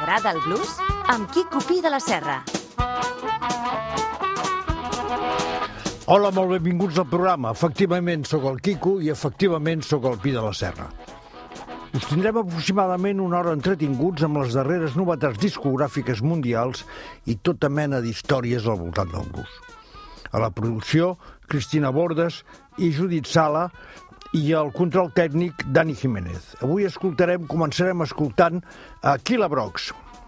T'agrada el blues? Amb Quico Pi de la Serra. Hola, molt benvinguts al programa. Efectivament, sóc el Quico i efectivament sóc el Pi de la Serra. Us tindrem aproximadament una hora entretinguts amb les darreres novetats discogràfiques mundials i tota mena d'històries al voltant del blues. A la producció, Cristina Bordes i Judit Sala, i el control tècnic, Dani Jiménez. Avui començarem escoltant a Killa Brooks.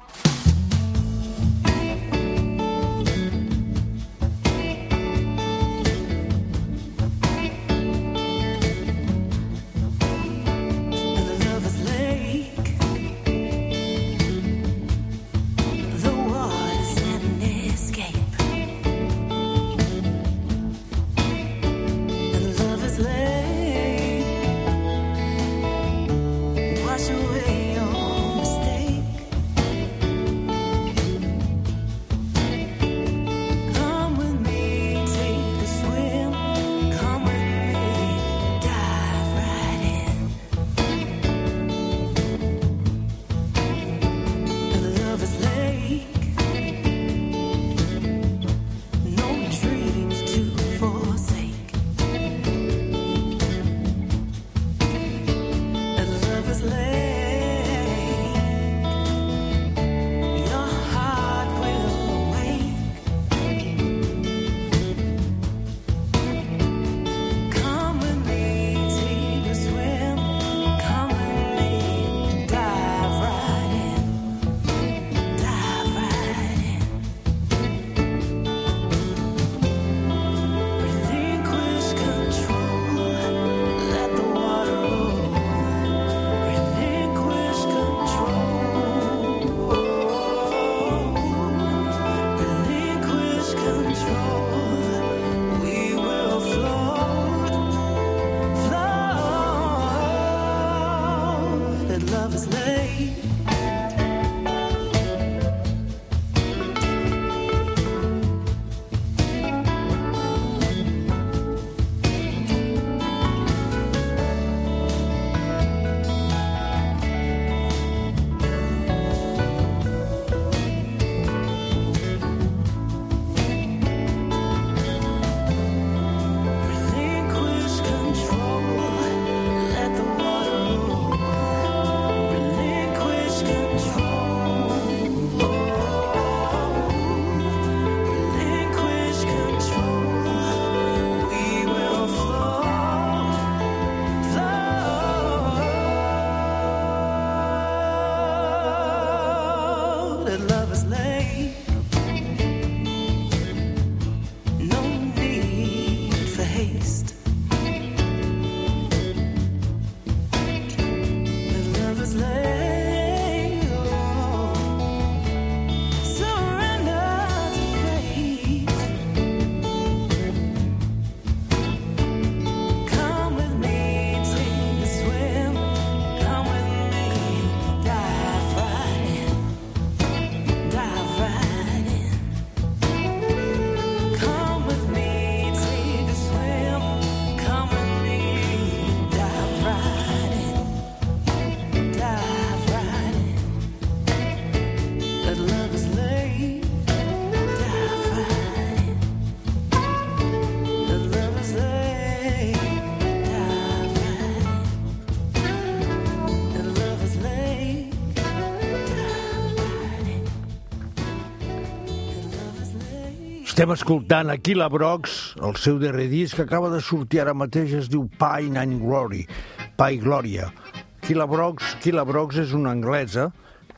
Estem escoltant a Killa Brooks, el seu darrer disc que acaba de sortir ara mateix, es diu Pain and Glory, Pa i Glòria. Killa Brooks és una anglesa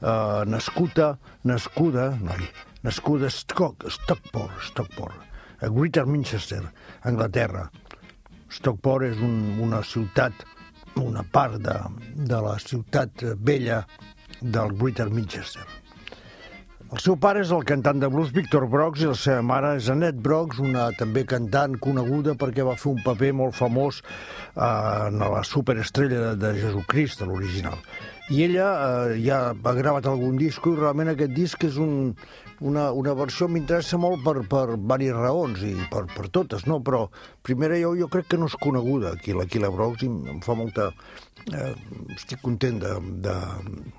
nascuda a Stockport, a Greater Manchester, Anglaterra. Stockport és una ciutat, una part de la ciutat vella del Greater Manchester. El seu pare és el cantant de blues Victor Brooks i la seva mare és Annette Brooks, una també cantant coneguda perquè va fer un paper molt famós en la superestrella de Jesucrist, l'original. I ella ja ha gravat algun disco i realment aquest disc és una versió m'interessa molt per diverses raons i per totes, no? Però primera jo crec que no és coneguda aquí la Killa Brooks i em fa molta... estic content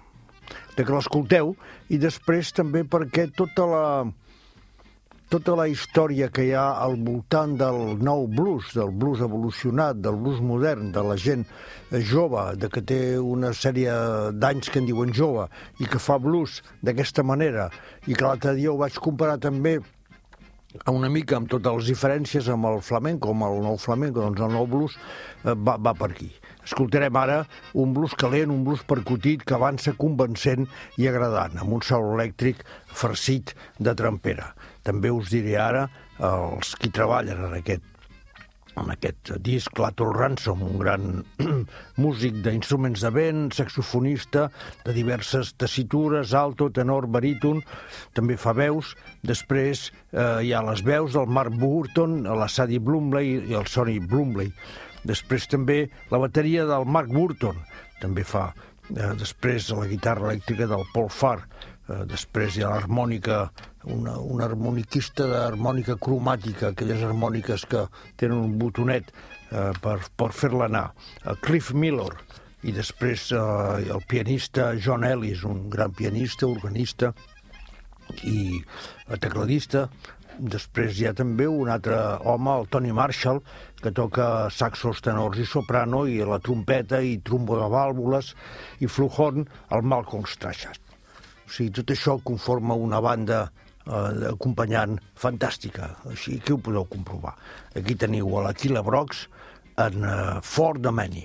de que l'escolteu, i després també perquè tota la història que hi ha al voltant del nou blues, del blues evolucionat, del blues modern, de la gent jove, de que té una sèrie d'anys que en diuen jove, i que fa blues d'aquesta manera, i que l'altre dia ho vaig comparar també una mica amb totes les diferències amb el flamenco, amb el nou flamenco, doncs el nou blues va per aquí. Escoltarem ara un blues calent, un blues percutit que avança convencent i agradant, amb un sol elèctric farcit de trempera. També us diré ara els qui treballen en aquest disc, l'Atul Ransom, un gran músic d'instruments de vent, saxofonista de diverses tessitures, alto, tenor, baríton, també fa veus. Després hi ha les veus del Mark Burton, la Sadie Blumley i el Sonny Blumley. Després també la bateria del Mark Burton, també fa. Després la guitarra elèctrica del Paul Farr. Després hi ha l'harmònica, un harmoniquista d'harmònica cromàtica, aquelles harmòniques que tenen un botonet per fer-la anar. Cliff Miller. I després el pianista John Ellis, un gran pianista, organista i tecladista. Després hi ha també un altre home, el Tony Marshall, que toca saxos, tenors i soprano, i la trompeta i trombo de vàlvules, i fluhorn, el Malcolm Strachan. O sigui, tot això conforma una banda acompanyant fantàstica, així que ho podeu comprovar. Aquí teniu a l'Aquila Brox en For the Many.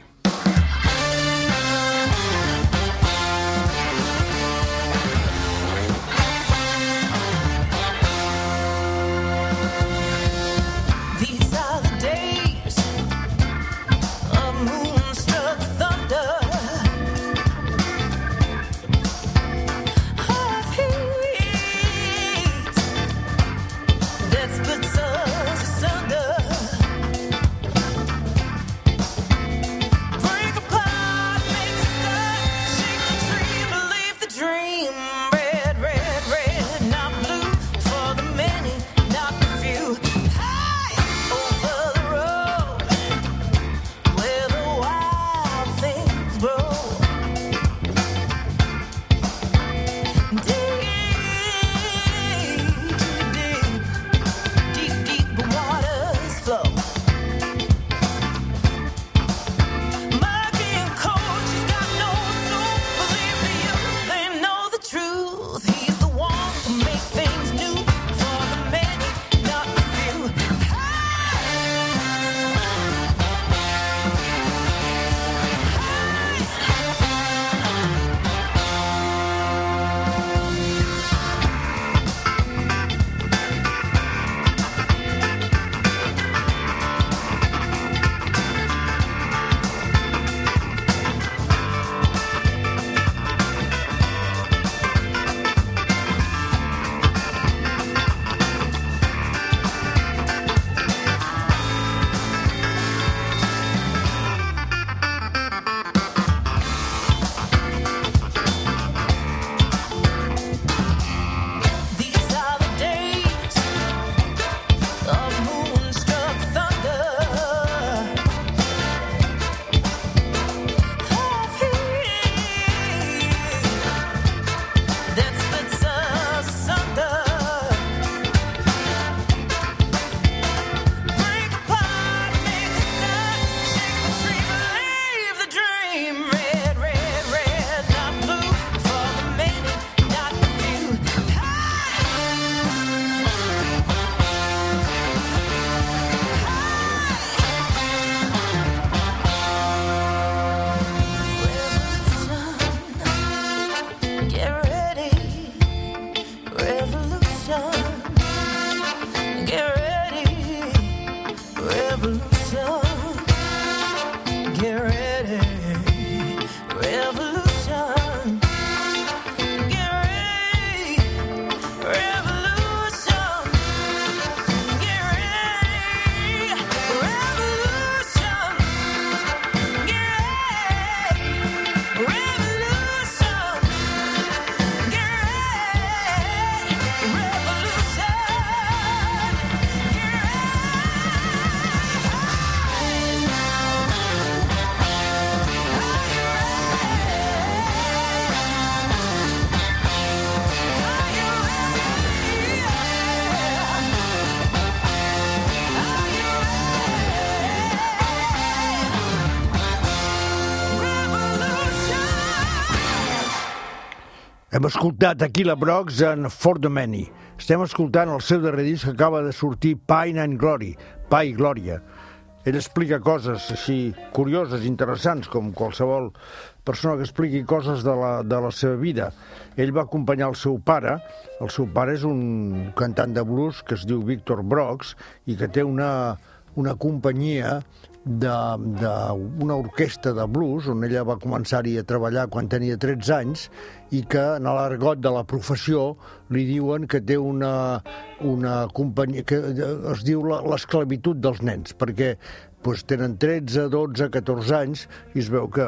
Hem escoltat Aquila Brox en For the Many. Estem escoltant el seu darrer disc que acaba de sortir, Pain and Glory, Pa i Glòria. Ell explica coses així curioses, interessants, com qualsevol persona que expliqui coses de la seva vida. Ell va acompanyar el seu pare. El seu pare és un cantant de blues que es diu Victor Brox i que té una companyia d'una orquestra de blues on ella va començar-hi a treballar quan tenia 13 anys i que en l'argot de la professió li diuen que té una companyia que es diu l'esclavitud dels nens, perquè tenen 13, 12, 14 anys i es veu que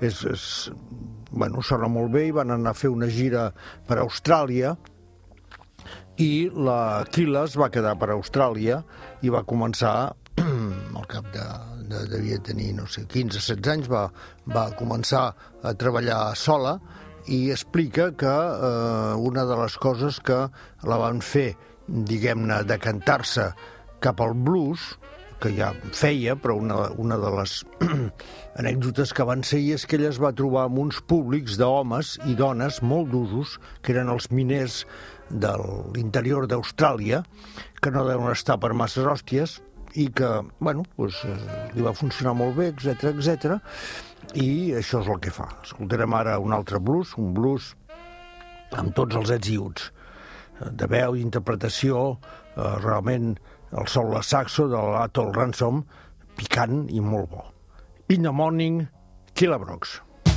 sona molt bé i van anar a fer una gira per Austràlia i l'Aquila es va quedar per Austràlia i va començar al cap devia tenir, 15-16 anys, va començar a treballar sola i explica que una de les coses que la van fer, diguem-ne, decantar-se cap al blues, que ja feia, però una de les anècdotes que van ser és que ella es va trobar amb uns públics d'homes i dones molt d'usos, que eren els miners de l'interior d'Austràlia, que no deuen estar per masses hòsties, i que, li va funcionar molt bé, etc. I això és el que fa. Escoltarem ara un altre blues, un blues amb tots els ets i uts, de veu i interpretació, realment el sol la saxo de l'Atoll Ransom, picant i molt bo. In the Morning, Aquila Brox.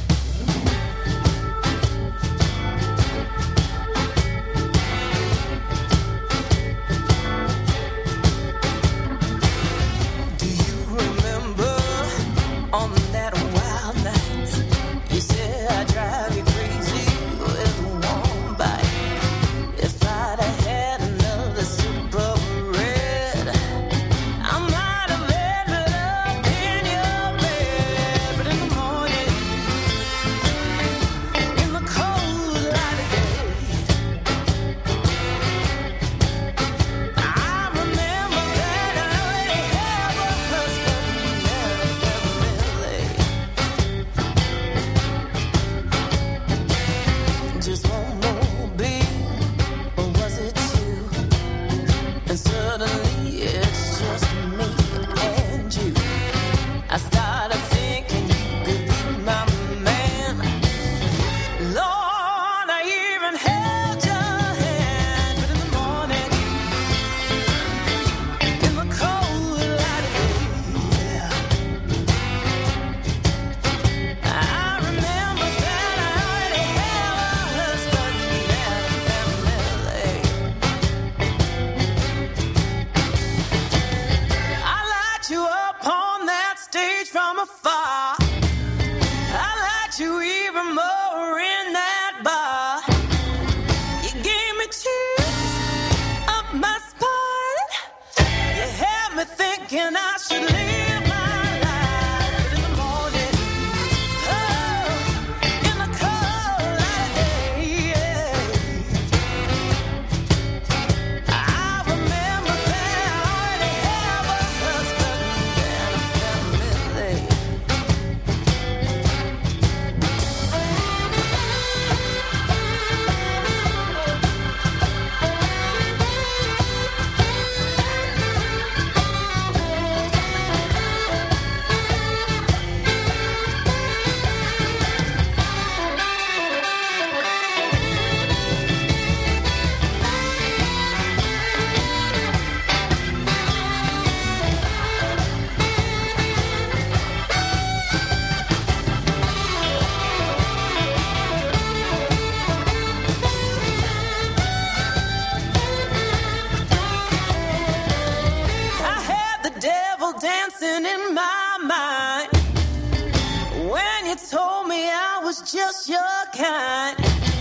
Just your kind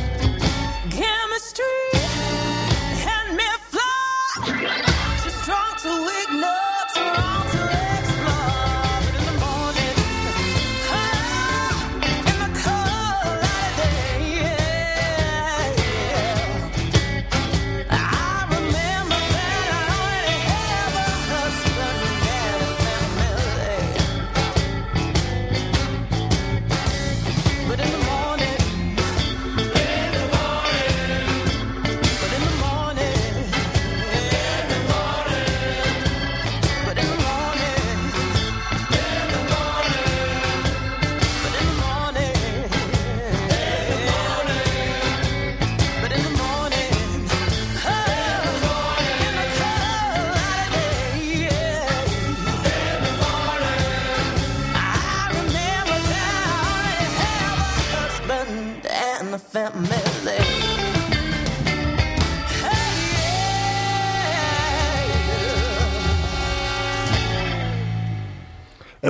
chemistry had me fly, too strong to ignore, too wrong to explore. But in the morning, in the cold light of day, I remember that I already have a husband and a family. But in the morning,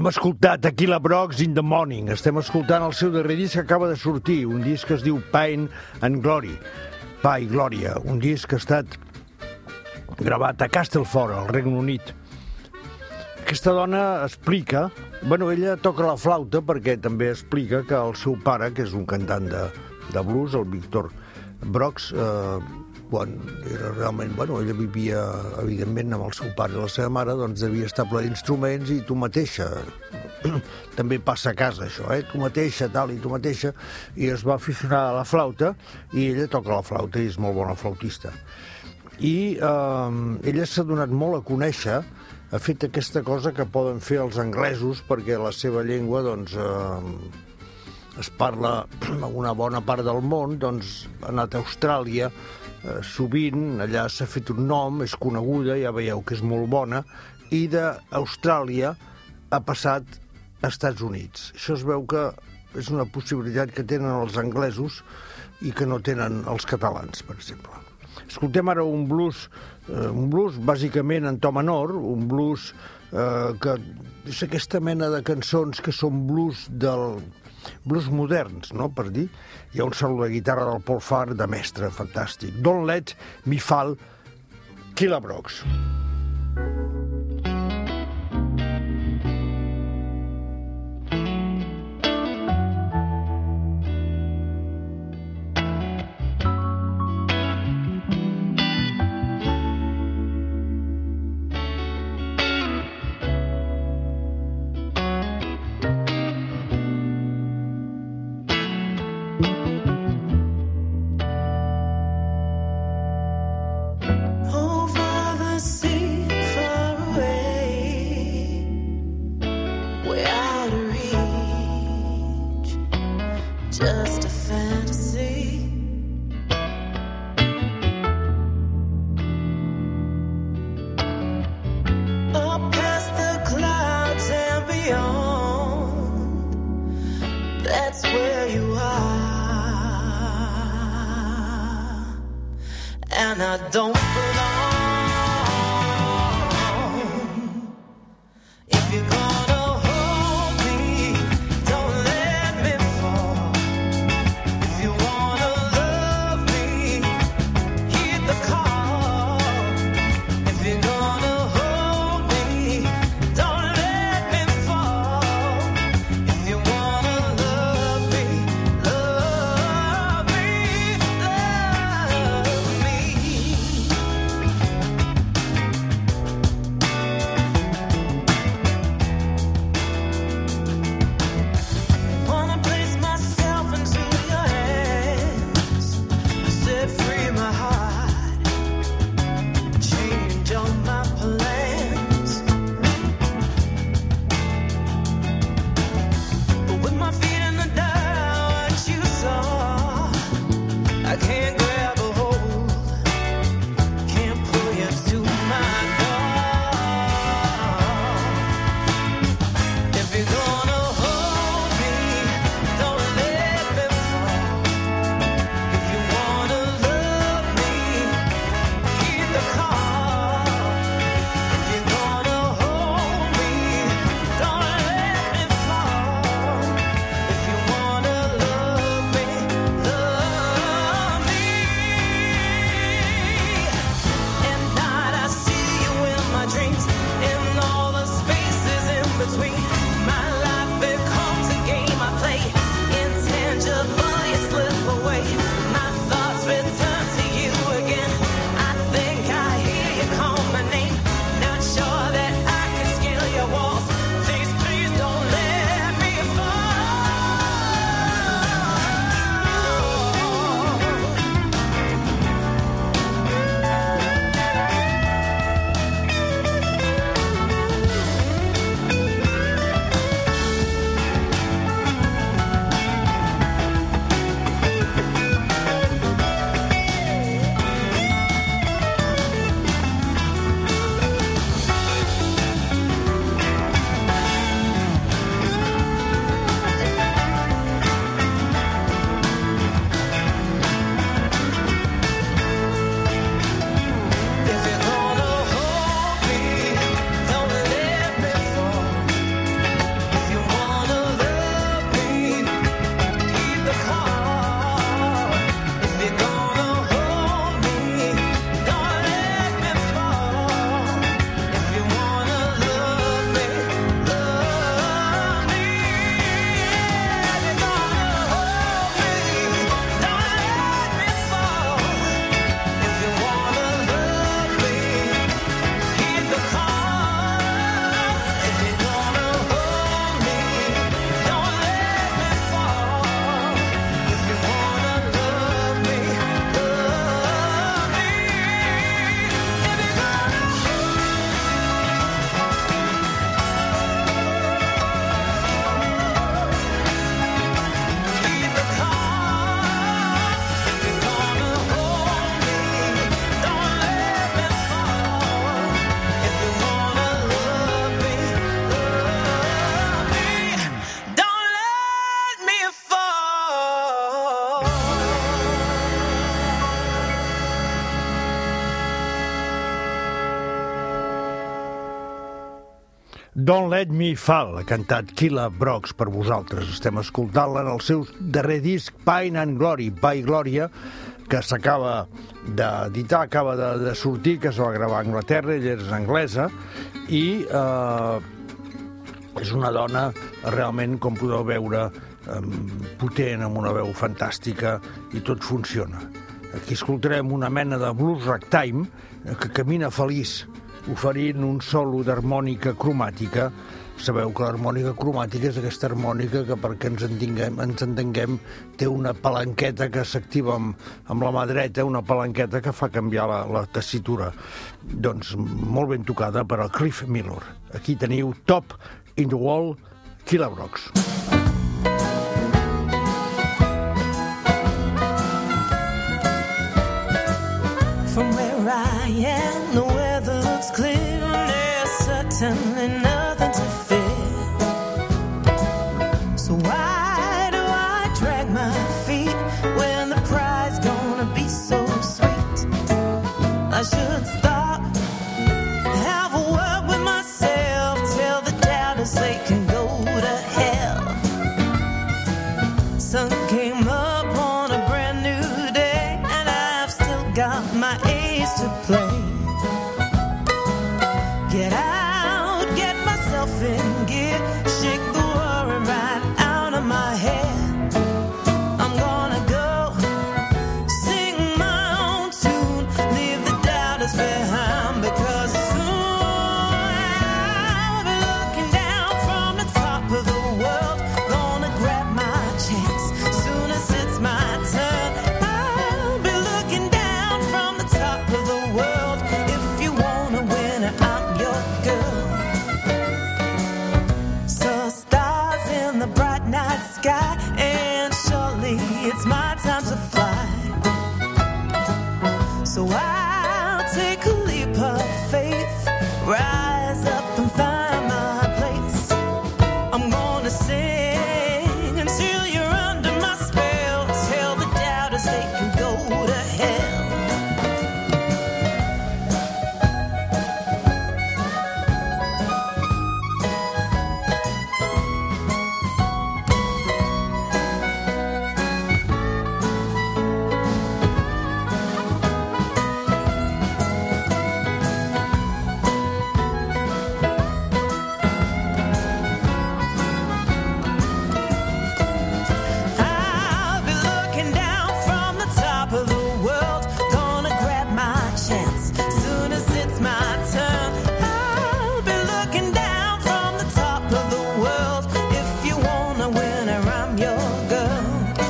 Hem escoltat Aquila Brox in the Morning. Estem escoltant el seu darrer disc que acaba de sortir, un disc que es diu Pain and Glory. Pa i Glòria, un disc que ha estat gravat a Castleford, al Regne Unit. Aquesta dona explica... Bueno, ella toca la flauta perquè també explica que el seu pare, que és un cantant de blues, el Victor Brox, era realment... ella vivia, evidentment, amb el seu pare i la seva mare, doncs devia estar ple d'instruments i tu mateixa. També passa a casa, això, tu mateixa, tal, i tu mateixa. I es va aficionar a la flauta i ella toca la flauta i és molt bona flautista. I ella s'ha donat molt a conèixer, ha fet aquesta cosa que poden fer els anglesos perquè la seva llengua, doncs... es parla a una bona part del món, doncs ha anat a Austràlia, sovint allà s'ha fet un nom, és coneguda, ja veieu que és molt bona, i d'Austràlia ha passat a Estats Units. Això es veu que és una possibilitat que tenen els anglesos i que no tenen els catalans, per exemple. Escoltem ara un blues bàsicament en to menor, un blues que és aquesta mena de cançons que són blues moderns, no?, per dir. Hi ha un solo de guitarra del Paul Farr de mestre, fantàstic. Don't Let Me Fall, Aquila Brox. Just a fantasy. Up past the clouds and beyond, that's where you are. And I don't belong. If you're gonna Don't Let Me Fall, ha cantat Killa Brooks per vosaltres. Estem escoltant-la en el seu darrer disc Pain and Glory, Pa i Glòria, que s'acaba d'editar, acaba de sortir, que es va gravar a Anglaterra, ella és anglesa, i és una dona realment, com podeu veure, potent, amb una veu fantàstica, i tot funciona. Aquí escoltarem una mena de blues ragtime que camina feliç, oferint un solo d'harmònica cromàtica. Sabeu que l'harmònica cromàtica és aquesta harmònica que, perquè ens entenguem, té una palanqueta que s'activa amb la mà dreta, una palanqueta que fa canviar la tessitura. Doncs molt ben tocada per al Cliff Miller. Aquí teniu Top in the Wall, Killa Brooks. From where I am, the weather looks clear, and there's certainly nothing to fear. So why do I drag my feet when the pride's gonna be so sweet? I should stop, have a word with myself, tell the doubters they can go to hell. Sun came up on a brand new day, and I've still got my ace to play. Get out, get myself in gear, shake the worry right out of my head. I'm gonna go sing my own tune, leave the doubters behind, because soon I'll be looking down from the top of the world, gonna grab my chance soon as it's my turn. I'll be looking down from the top of the world. If you wanna win it, I'm your girl. So stars in the bright night sky, and surely it's my time to fly. So I'll take a leap of faith, rise up and find my place. I'm gonna sing until you're under my spell, tell the doubters they can go to hell. I'll be looking down from the top of the world, gonna grab my chance soon as it's my turn. I'll be looking down from the top of the world. If you wanna win her, I'm your girl.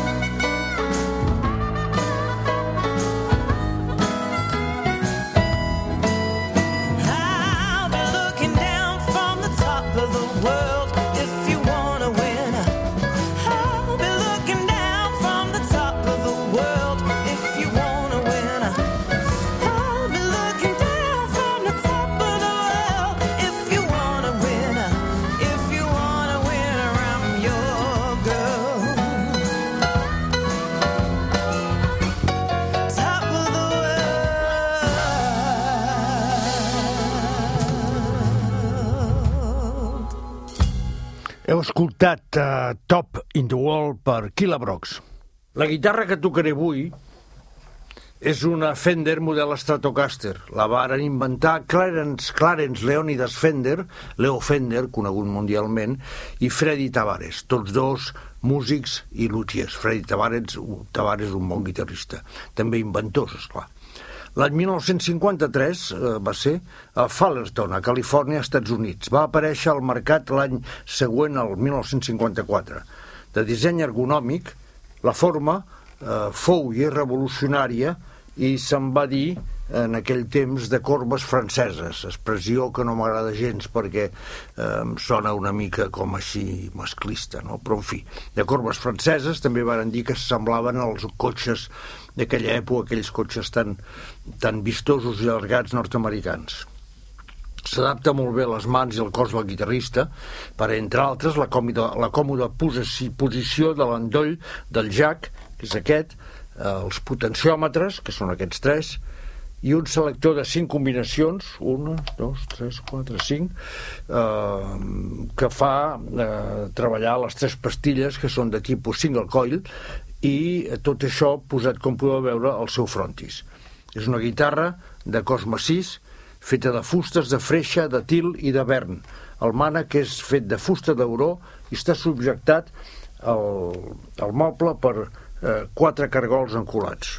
I'll be looking down from the top of the world. If you wanna win her, I'll be looking down from the top of the world. If you wanna win her, I'll be looking down from the top of the world. If you wanna win her, if you wanna win her, I'm your girl. Top of the world. Heu escoltat Top in the Wall per Killa Brooks. La guitarra que tocaré avui és una Fender model Stratocaster. La varen inventar Clarence Leonidas Fender, Leo Fender, conegut mundialment, i Freddy Tavares, tots dos músics i luthiers. Freddy Tavares un bon guitarrista, també inventors, esclar. L'any 1953 va ser a Fullerton, a Califòrnia, Estats Units. Va aparèixer al mercat l'any següent, el 1954. De disseny ergonòmic, la forma fou i és revolucionària i se'n va dir en aquell temps de corbes franceses, expressió que no m'agrada gens perquè em sona una mica com així masclista, no? Però en fi, de corbes franceses també varen dir que semblaven als cotxes d'aquella època, aquells cotxes tan vistosos i allargats nord-americans. S'adapta molt bé a les mans i el cos del guitarrista per, entre altres, la còmoda posició de l'endoll del jack, que és aquest, els potenciòmetres, que són aquests tres, i un selector de 5 combinacions, 1, 2, 3, 4, 5, que fa treballar les 3 pastilles, que són de tipus single coil, i tot això posat, com podeu veure, al seu frontis. És una guitarra de cos massís, feta de fustes de freixa, de til i de vern. El mànec és fet de fusta d'auró i està subjectat al moble per 4 cargols encolats.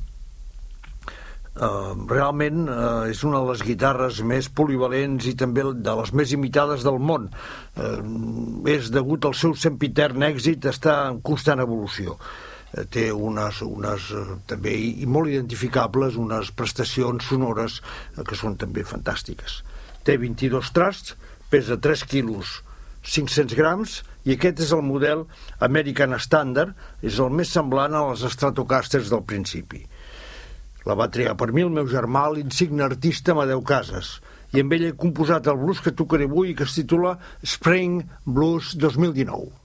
Realment és una de les guitarres més polivalents i també de les més imitades del món. És degut al seu sempitern èxit, està en constant evolució. Té unes també i molt identificables, unes prestacions sonores que són també fantàstiques. Té 22 trasts, pesa 3 quilos 500 grams, i aquest és el model American Standard, és el més semblant a les Stratocasters del principi. La va triar per mi el meu germà, l'insigne artista Amadeu Casas, i amb ell he composat el blues que tocaré avui i que es titula Spring Blues 2019.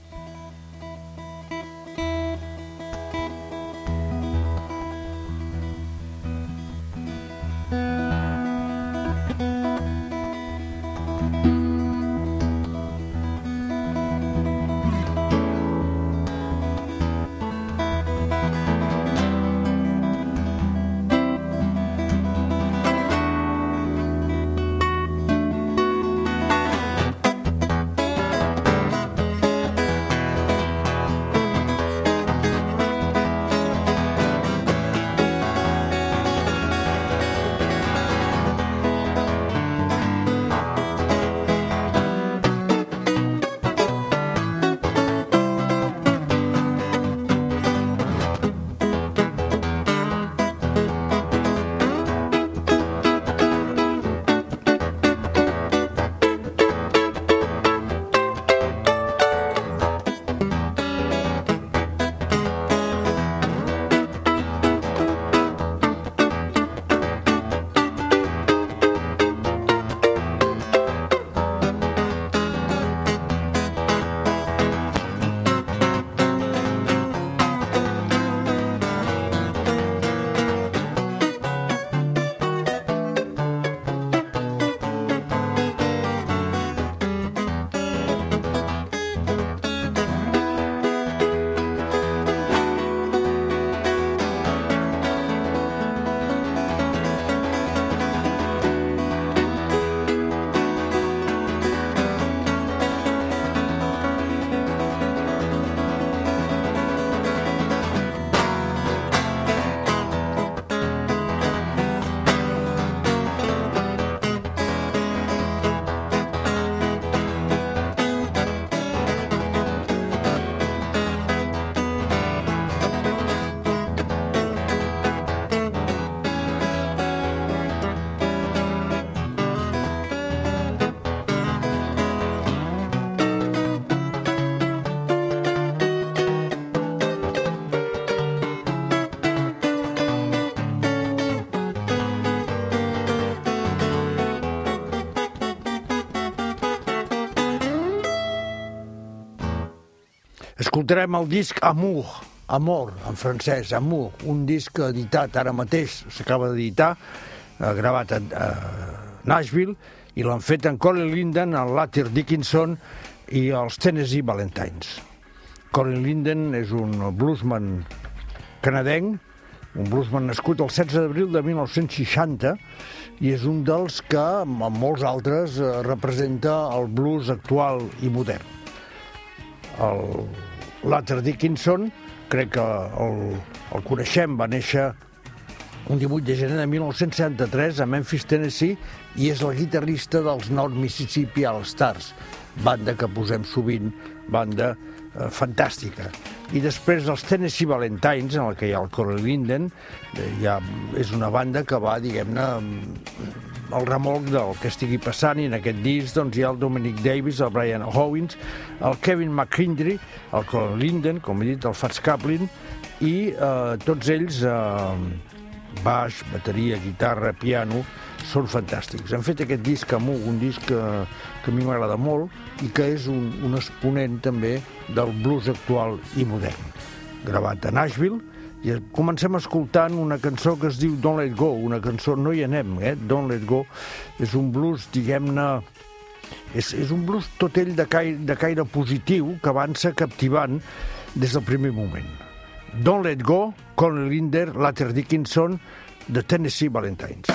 Escoltarem el disc Amour, Amor, en francès, Amour, un disc editat ara mateix, s'acaba d'editar, gravat a Nashville, i l'han fet en Colin Linden, en Latir Dickinson i els Tennessee Valentines. Colin Linden és un bluesman canadenc, un bluesman nascut el 16 d'abril de 1960, i és un dels que, amb molts altres, representa el blues actual i modern. El Latir Dickinson, crec que el coneixem, va néixer un 18 de gener de 1973 a Memphis, Tennessee, i és el guitarrista dels North Mississippi All-Stars, banda que posem sovint, banda fantàstica. I després els Tennessee Valentines, en què hi ha el Colin Linden, és una banda que va, diguem-ne, al remolc del que estigui passant, i en aquest disc hi ha el Dominic Davis, el Brian Owens, el Kevin McKindry, el Colin Linden, com he dit, el Fats Kaplan, i tots ells, baix, bateria, guitarra, piano, són fantàstics. Han fet aquest disc Amour, un disc que a mi m'agrada molt i que és un exponent també del blues actual i modern. Gravat a Nashville I comencem escoltant una cançó que es diu Don't Let Go, una cançó, no hi anem, Don't Let Go, és un blues, diguem-ne, és un blues tot ell de caire positiu que avança captivant des del primer moment. Don't Let Go, Connie Linder, Latter Dickinson, The Tennessee Valentines.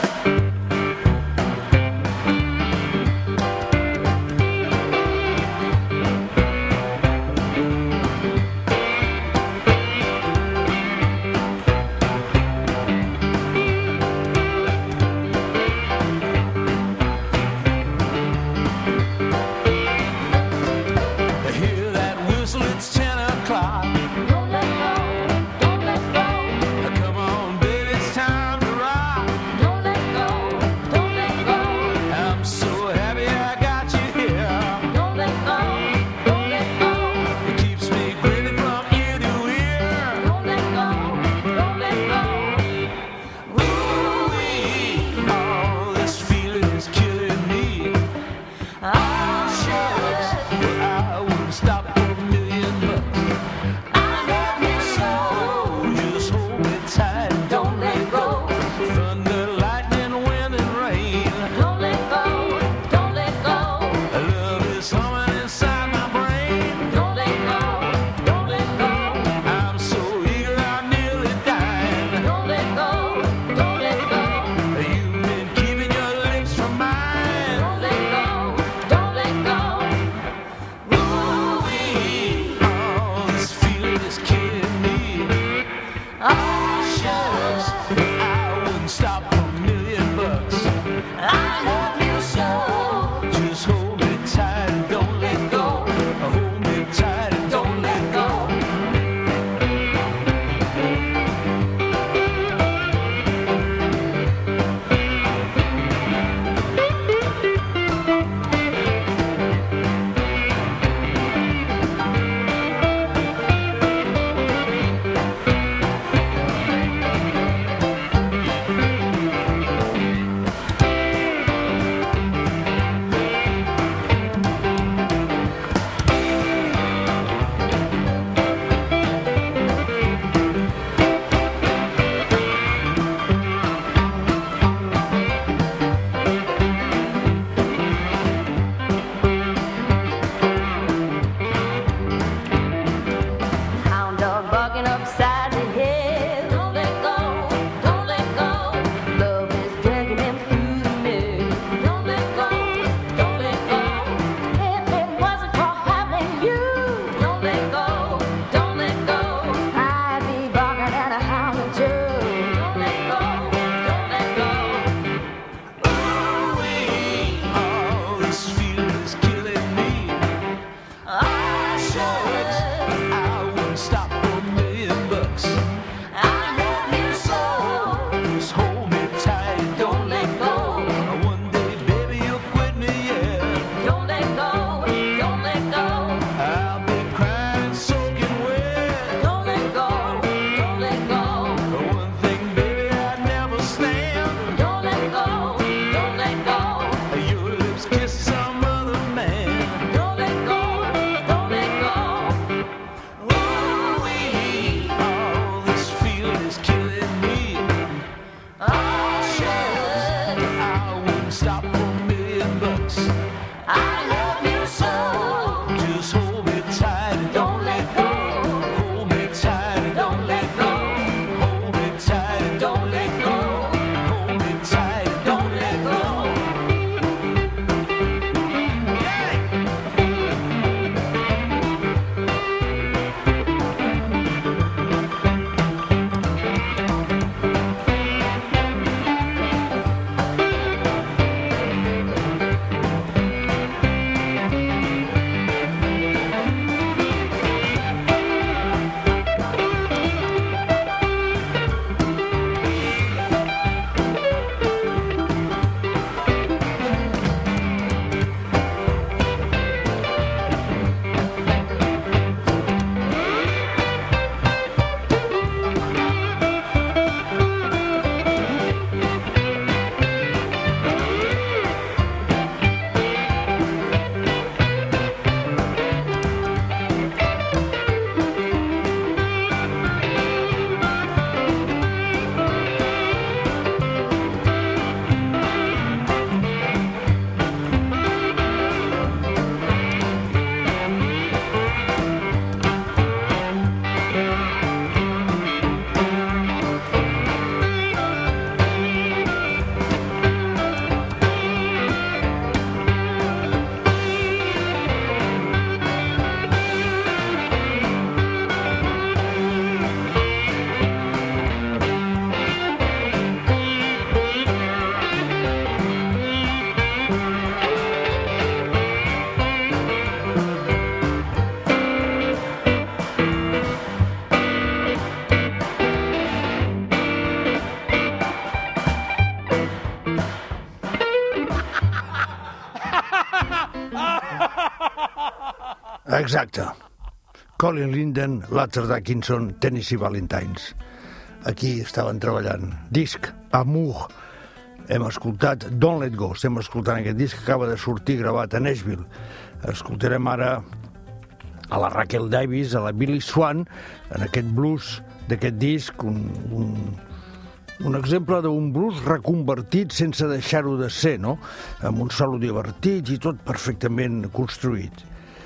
Exacte. Colin Linden, Latter Dickinson, Tennessee Valentines. Aquí estaven treballant. Disc, Amour. Hem escoltat Don't Let Go. Estem escoltant aquest disc que acaba de sortir gravat a Nashville. Escoltarem ara a la Rachel Davis, a la Billy Swan, en aquest blues d'aquest disc, un exemple d'un blues reconvertit sense deixar-ho de ser, no? Amb un solo divertit i tot perfectament construït.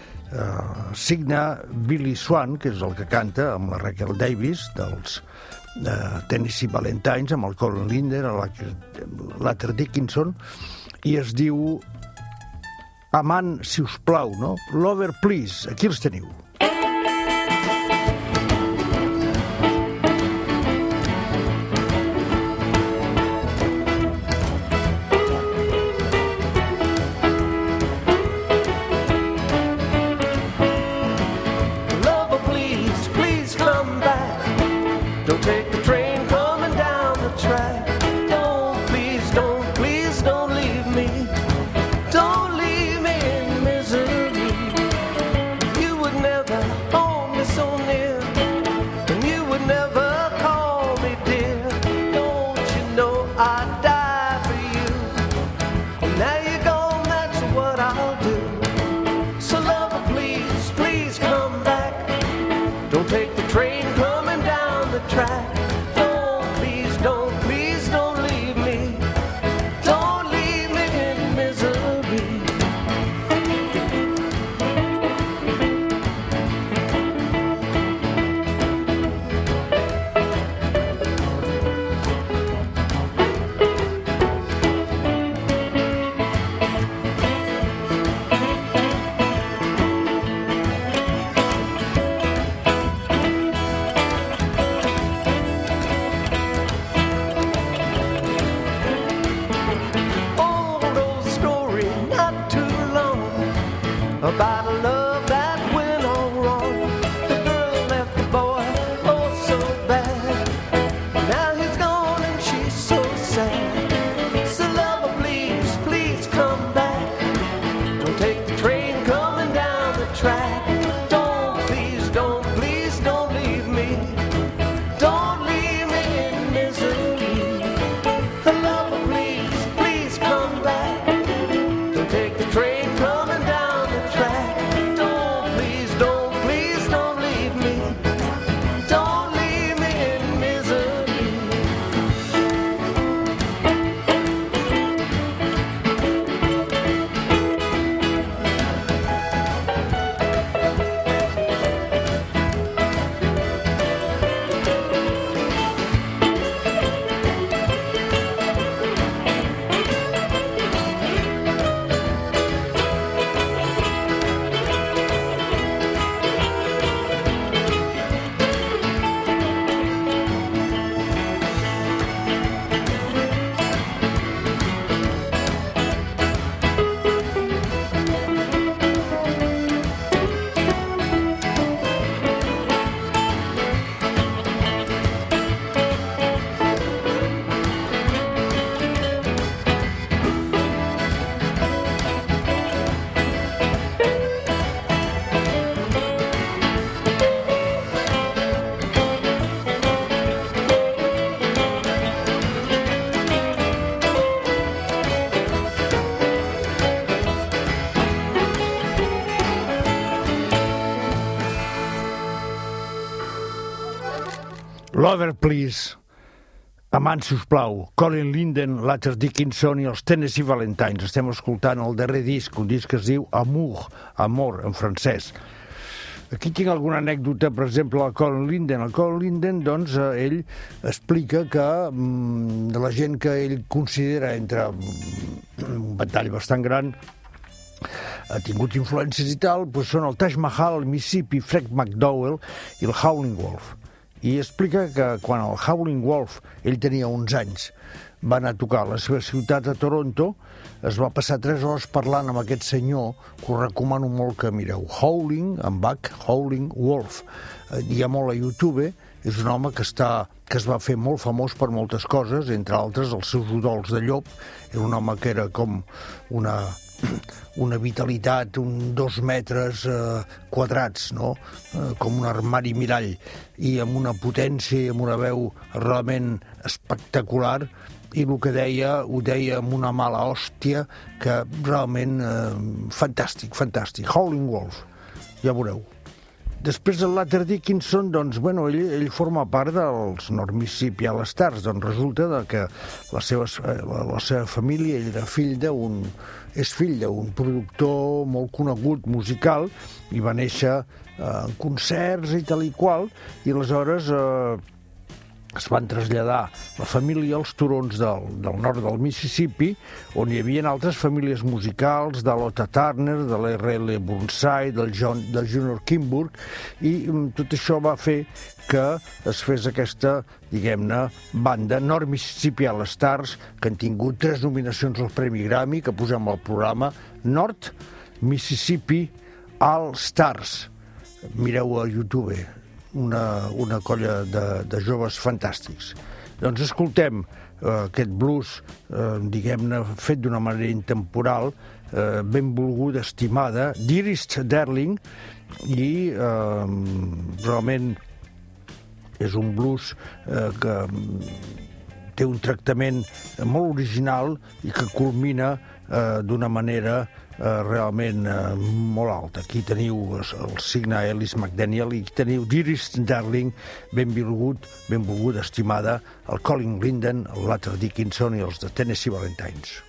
Signa Billy Swan, que és el que canta amb la Rachel Davis, dels Tennessee Valentines, amb el Colin Linden, Latter Dickinson, i es diu Amant, si us plau, no? Lover, please. Aquí els teniu. Lover, please, please come back. Don't take the train coming down the track. Don't, please don't leave me. Don't leave me in misery. You would never hold me so near, and you would never call me dear. Don't you know I'd die for you? And now you're gone, that's what I'll do. So lover, please, please come back. Don't take the train coming down the track. Don't, please don't leave me. Don't leave me in misery. Old story not too long about a love that went all wrong. The girl left the boy, oh so bad. Now he's gone and she's so sad. So lover, please, please come back. Don't take the train coming down the track. Don't, please don't leave me. Don't leave me in misery. Lover, please, please come back. Don't take the train coming down the track. Don't, please don't leave me. Don't leave me in misery. Lover, please. Amant, si us plau. Colin Linden, Latter Dickinson i els Tennessee Valentines. Estem escoltant el darrer disc, un disc que es diu Amour, amor, en francès. Aquí tinc alguna anècdota, per exemple, al Colin Linden. El Colin Linden, doncs, ell explica que de la gent que ell considera entre un ventall bastant gran ha tingut influències i tal, doncs són el Taj Mahal, el Mississippi, Fred McDowell i el Howlin' Wolf. I explica que quan el Howlin' Wolf, ell tenia 11 anys, va anar a tocar a la seva ciutat, a Toronto, es va passar 3 hores parlant amb aquest senyor, que us recomano molt que mireu. Howlin', en Bach, Howlin' Wolf. Hi ha molt a YouTube, és un home que es va fer molt famós per moltes coses, entre altres els seus udols de llop. Era un home que era com una vitalitat, 2 metres quadrats, no? Com un armari mirall, i amb una potència i amb una veu realment espectacular, i el que deia, ho deia amb una mala hòstia, que realment fantàstic, fantàstic. Howlin' Wolf, ja veureu. Després del Latter Dickinson, doncs, bueno, ell forma part dels North Mississippi All-Stars. Doncs resulta que la seva família, ell era és fill d'un productor molt conegut musical, i va néixer en concerts i tal i qual, i aleshores es van traslladar la família als turons del nord del Mississippi, on hi havia altres famílies musicals, de l'Ota Turner, de l'R.L. Burnside, del Junior Kimbrough, i tot això va fer que es fes aquesta, diguem-ne, banda North Mississippi All-Stars, que han tingut 3 nominacions al Premi Grammy, que posem al programa, North Mississippi All-Stars. Mireu a YouTube, una colla de joves fantàstics. Doncs escoltem aquest blues, diguem-ne, fet d'una manera intemporal, benvolguda, estimada, Dearest Darling, i realment és un blues que té un tractament molt original i que culmina d'una manera realment molt alta. Aquí teniu el signe Ellis McDaniel i teniu Dearest Darling, benvolguda, estimada, el Colin Linden, el Latter Dickinson i els de Tennessee Valentines.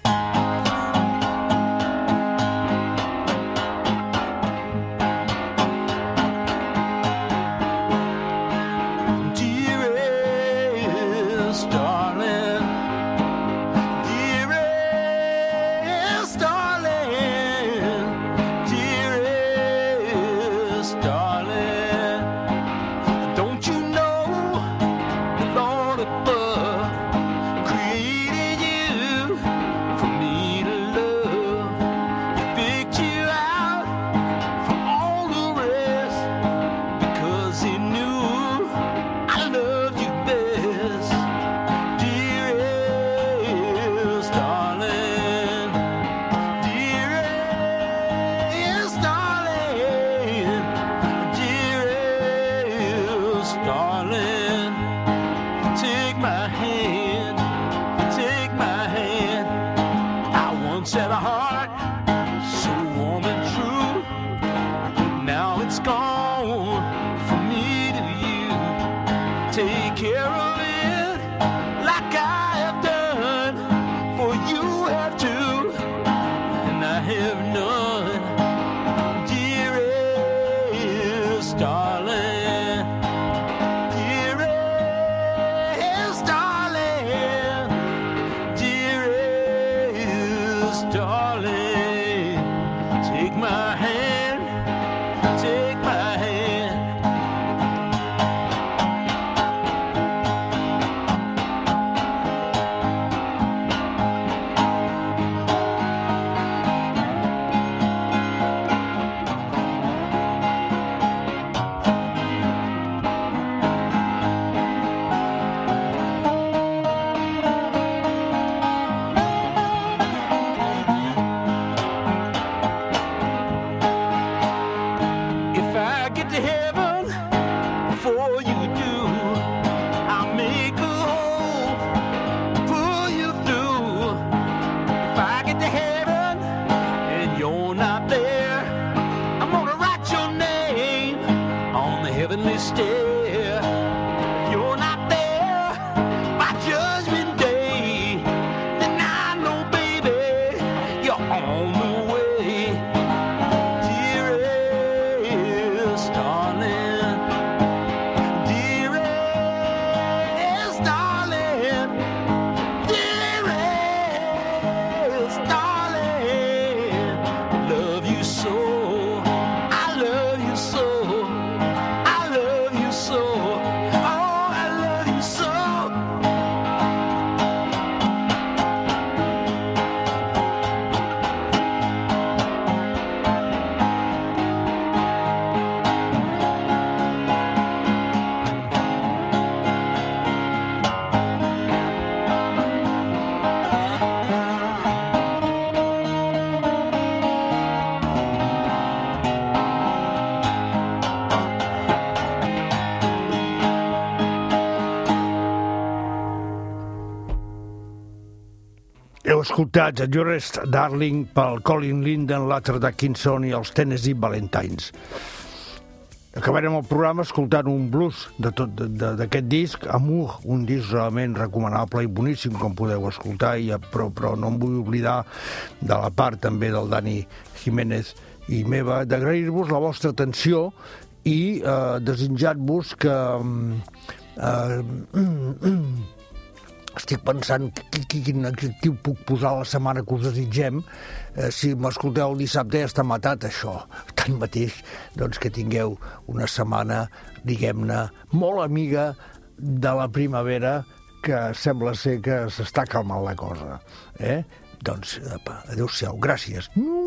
I love you so. Heu escoltat Dearest Darling pel Colin Linden, l'altre Dickinson i els Tennessee Valentines. Acabarem el programa escoltant un blues d'aquest disc, Amour, un disc realment recomanable i boníssim, com podeu escoltar, però no em vull oblidar de la part també del Dani Jiménez i meva, d'agrair-vos la vostra atenció i desitjar-vos que... Estic pensant quin adjectiu puc posar a la setmana que us desitgem. Si m'escolteu el dissabte ja està matat, això. Tanmateix, doncs que tingueu una setmana, diguem-ne, molt amiga de la primavera, que sembla ser que s'està calmant la cosa. Doncs, adéu-siau, gràcies.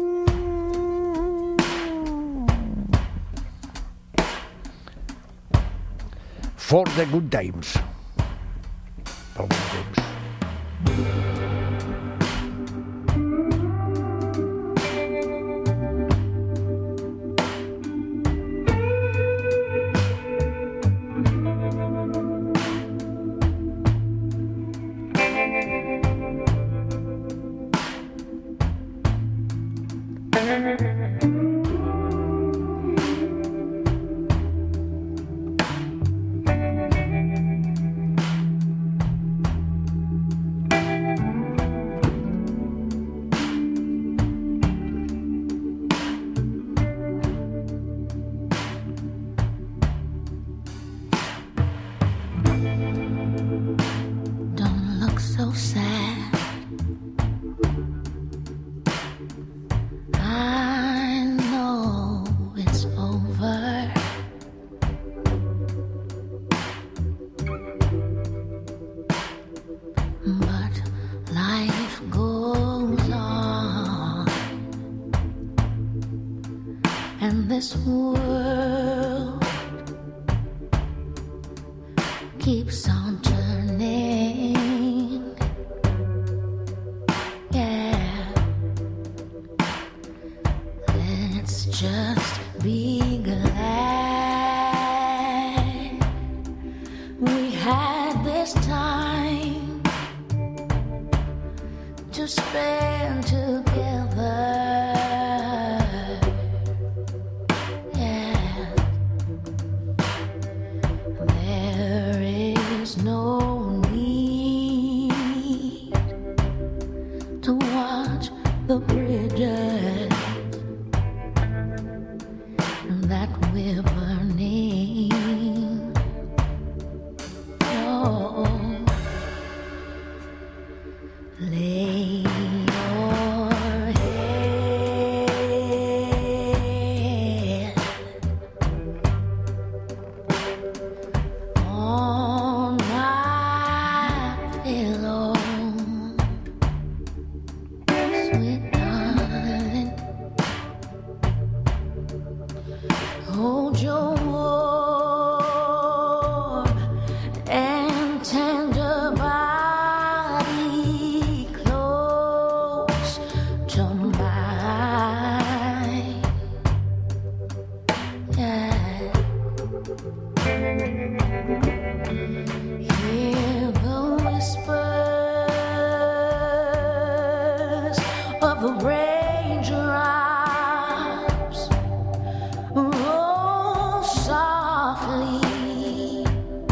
For the good times. Pel bon temps. This world keeps on turning. Yeah, let's just be glad we had this time to spend together. The bridges that we're burning. Oh, lay your head on my pillow. Hold your warm and tender body close to mine. Yeah. Hear the whispers of the raindrops roll softly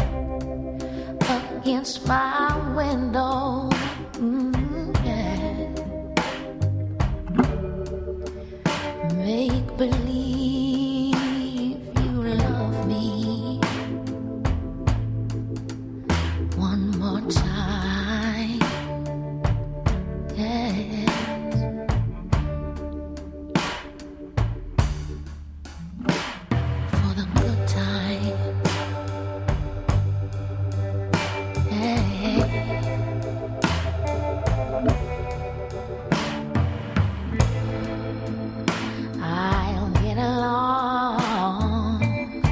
against my window. Yeah. Make believe you love me one more time. Yeah. For the good time. Yeah. I'll get along.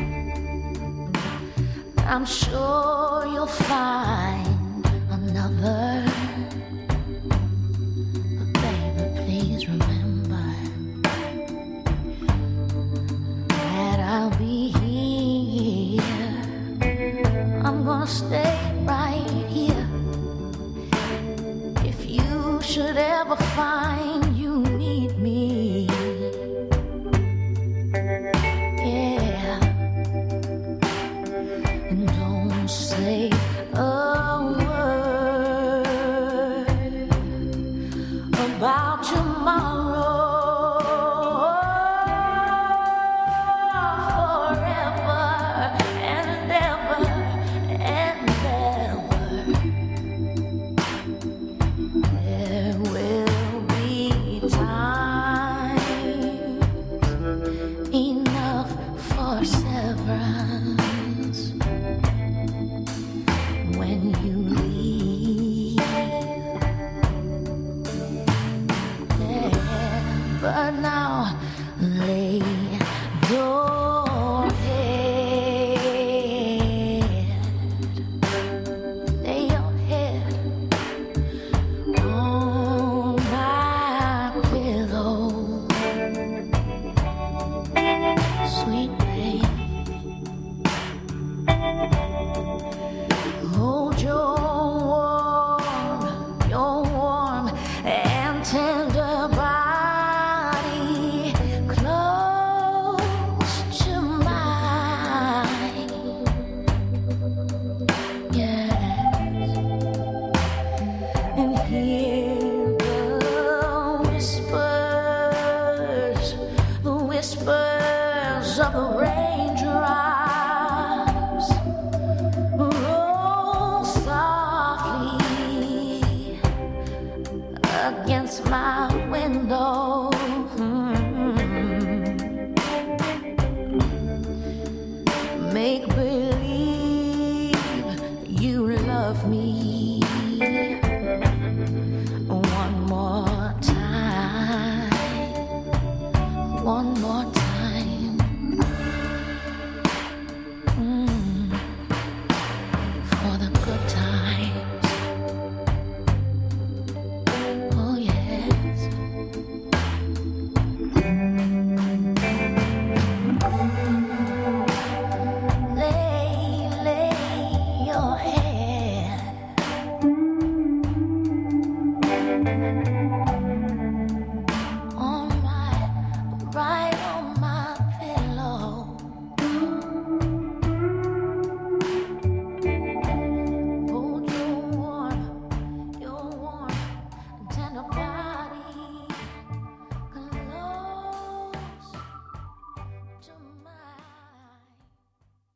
I'm sure you'll find another. But baby, please remember that I'll be here. I'm gonna stay right here. If you should ever find you need me,